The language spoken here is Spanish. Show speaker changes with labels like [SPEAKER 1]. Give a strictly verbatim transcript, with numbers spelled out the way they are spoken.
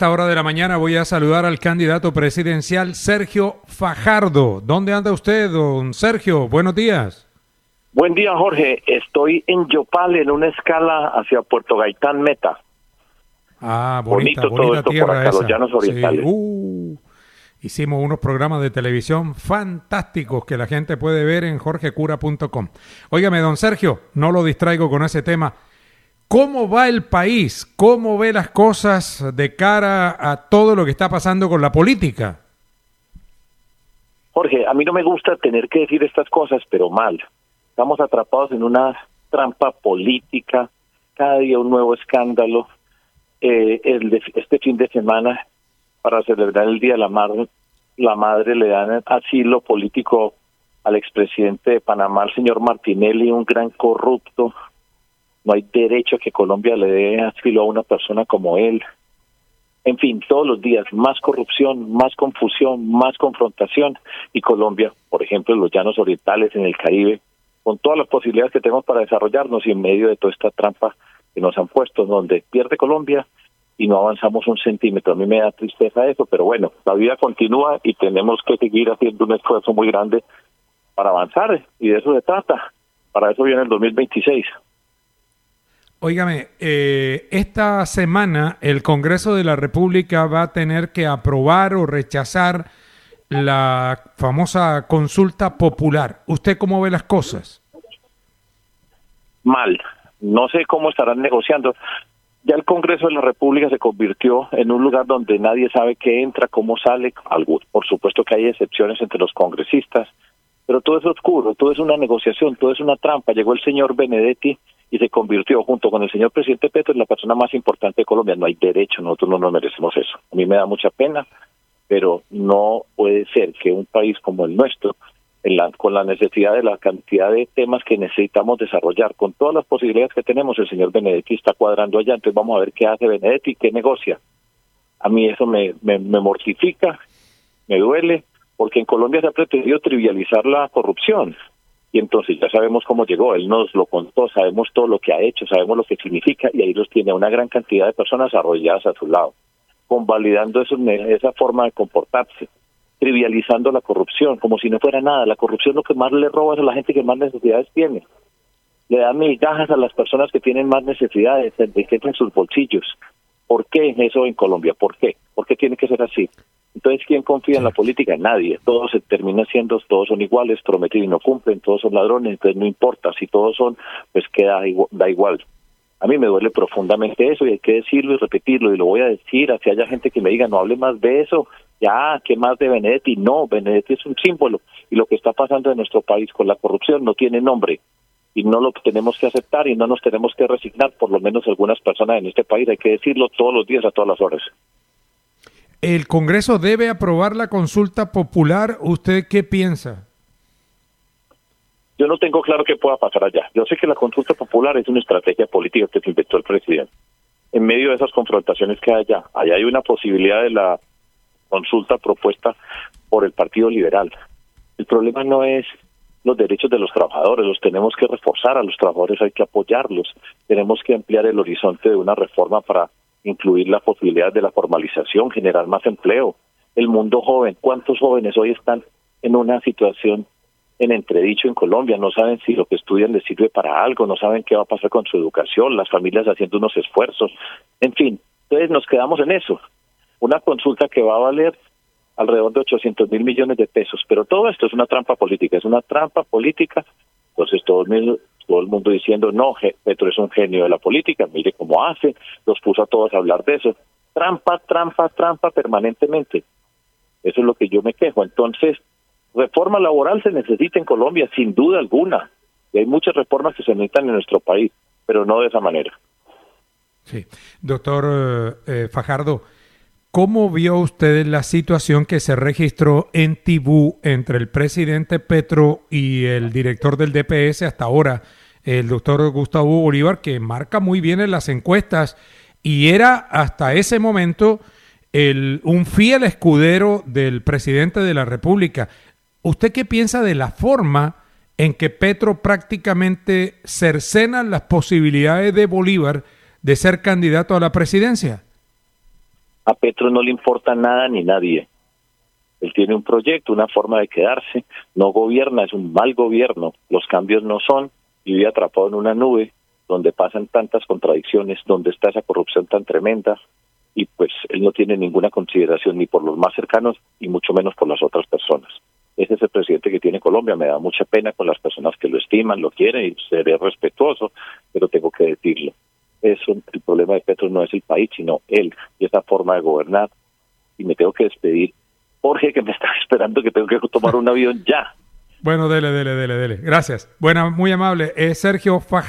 [SPEAKER 1] esta hora de la mañana voy a saludar al candidato presidencial Sergio Fajardo. ¿Dónde anda usted, don Sergio? Buenos días.
[SPEAKER 2] Buen día, Jorge. Estoy en Yopal, en una escala hacia Puerto Gaitán, Meta.
[SPEAKER 1] Ah, bonita,
[SPEAKER 2] Bonito
[SPEAKER 1] bonita
[SPEAKER 2] todo esto
[SPEAKER 1] tierra
[SPEAKER 2] por acá,
[SPEAKER 1] esa.
[SPEAKER 2] los llanos orientales.
[SPEAKER 1] Sí. Uh, hicimos unos programas de televisión fantásticos que la gente puede ver en jorge cura punto com. Óigame, don Sergio, no lo distraigo con ese tema. ¿Cómo va el país? ¿Cómo ve las cosas de cara a todo lo que está pasando con la política?
[SPEAKER 2] Jorge, a mí no me gusta tener que decir estas cosas, pero mal. Estamos atrapados en una trampa política, cada día un nuevo escándalo. Eh, el de, este fin de semana, para celebrar el Día de la Madre, la madre le dan asilo político al expresidente de Panamá, el señor Martinelli, un gran corrupto. No hay derecho a que Colombia le dé asilo a una persona como él. En fin, todos los días más corrupción, más confusión, más confrontación. Y Colombia, por ejemplo, en los llanos orientales, en el Caribe, con todas las posibilidades que tenemos para desarrollarnos y en medio de toda esta trampa que nos han puesto, donde pierde Colombia y no avanzamos un centímetro. A mí me da tristeza eso, pero bueno, la vida continúa y tenemos que seguir haciendo un esfuerzo muy grande para avanzar, y de eso se trata. Para eso viene el dos mil veintiséis.
[SPEAKER 1] Óigame, eh, esta semana el Congreso de la República va a tener que aprobar o rechazar la famosa consulta popular. ¿Usted cómo ve las cosas?
[SPEAKER 2] Mal. No sé cómo estarán negociando. Ya el Congreso de la República se convirtió en un lugar donde nadie sabe qué entra, cómo sale. Algo, por supuesto que hay excepciones entre los congresistas, pero todo es oscuro, todo es una negociación, todo es una trampa. Llegó el señor Benedetti y se convirtió, junto con el señor presidente Petro, en la persona más importante de Colombia. No hay derecho, nosotros no nos merecemos eso. A mí me da mucha pena, pero no puede ser que un país como el nuestro, en la, con la necesidad de la cantidad de temas que necesitamos desarrollar, con todas las posibilidades que tenemos, el señor Benedetti está cuadrando allá. Entonces vamos a ver qué hace Benedetti, qué negocia. A mí eso me, me, me mortifica, me duele, porque en Colombia se ha pretendido trivializar la corrupción. Y entonces ya sabemos cómo llegó, él nos lo contó, sabemos todo lo que ha hecho, sabemos lo que significa, y ahí los tiene una gran cantidad de personas arrolladas a su lado, convalidando eso, esa forma de comportarse, trivializando la corrupción, como si no fuera nada. La corrupción lo que más le roba es a la gente que más necesidades tiene. Le da migajas a las personas que tienen más necesidades, se enriquecen sus bolsillos. ¿Por qué eso en Colombia? ¿Por qué? ¿Por qué tiene que ser así? Entonces, ¿quién confía en la política? Nadie. Todos se terminan siendo, todos son iguales, prometen y no cumplen, todos son ladrones, entonces no importa. Si todos son, pues queda igual, da igual. A mí me duele profundamente eso y hay que decirlo y repetirlo, y lo voy a decir, así haya gente que me diga, no hable más de eso, ya, ¿qué más de Benedetti? No, Benedetti es un símbolo, y lo que está pasando en nuestro país con la corrupción no tiene nombre, y no lo tenemos que aceptar y no nos tenemos que resignar, por lo menos algunas personas en este país, hay que decirlo todos los días, a todas las horas.
[SPEAKER 1] ¿El Congreso debe aprobar la consulta popular? ¿Usted qué piensa?
[SPEAKER 2] Yo no tengo claro qué pueda pasar allá. Yo sé que la consulta popular es una estrategia política que se inventó el presidente. En medio de esas confrontaciones que hay allá, allá hay una posibilidad de la consulta propuesta por el Partido Liberal. El problema no es los derechos de los trabajadores, los tenemos que reforzar a los trabajadores, hay que apoyarlos. Tenemos que ampliar el horizonte de una reforma para incluir la posibilidad de la formalización, generar más empleo. El mundo joven, ¿cuántos jóvenes hoy están en una situación en entredicho en Colombia? No saben si lo que estudian les sirve para algo, no saben qué va a pasar con su educación, las familias haciendo unos esfuerzos, en fin. Entonces nos quedamos en eso. Una consulta que va a valer alrededor de ochocientos mil millones de pesos, pero todo esto es una trampa política, es una trampa política. Entonces todo el, todo el mundo diciendo, no, Petro es un genio de la política, mire cómo hace, los puso a todos a hablar de eso. Trampa, trampa, trampa permanentemente. Eso es lo que yo me quejo. Entonces, reforma laboral se necesita en Colombia, sin duda alguna, y hay muchas reformas que se necesitan en nuestro país, pero no de esa manera.
[SPEAKER 1] Sí, doctor eh, Fajardo, ¿cómo vio usted la situación que se registró en Tibú entre el presidente Petro y el director del D P S hasta ahora, el doctor Gustavo Bolívar, que marca muy bien en las encuestas y era hasta ese momento el, un fiel escudero del presidente de la República? ¿Usted qué piensa de la forma en que Petro prácticamente cercena las posibilidades de Bolívar de ser candidato a la presidencia?
[SPEAKER 2] A Petro no le importa nada ni nadie. Él tiene un proyecto, una forma de quedarse, no gobierna, es un mal gobierno, los cambios no son, vive atrapado en una nube donde pasan tantas contradicciones, donde está esa corrupción tan tremenda, y pues él no tiene ninguna consideración ni por los más cercanos y mucho menos por las otras personas. Ese es el presidente que tiene Colombia, me da mucha pena con las personas que lo estiman, lo quieren y seré respetuoso, pero tengo que decirlo. Eso, el problema de Petro no es el país, sino él y esa forma de gobernar, y me tengo que despedir. Jorge, que me está esperando, que tengo que tomar un avión ya.
[SPEAKER 1] Bueno, dele, dele, dele, dele. Gracias. Buena, muy amable. Es Sergio Fajardo.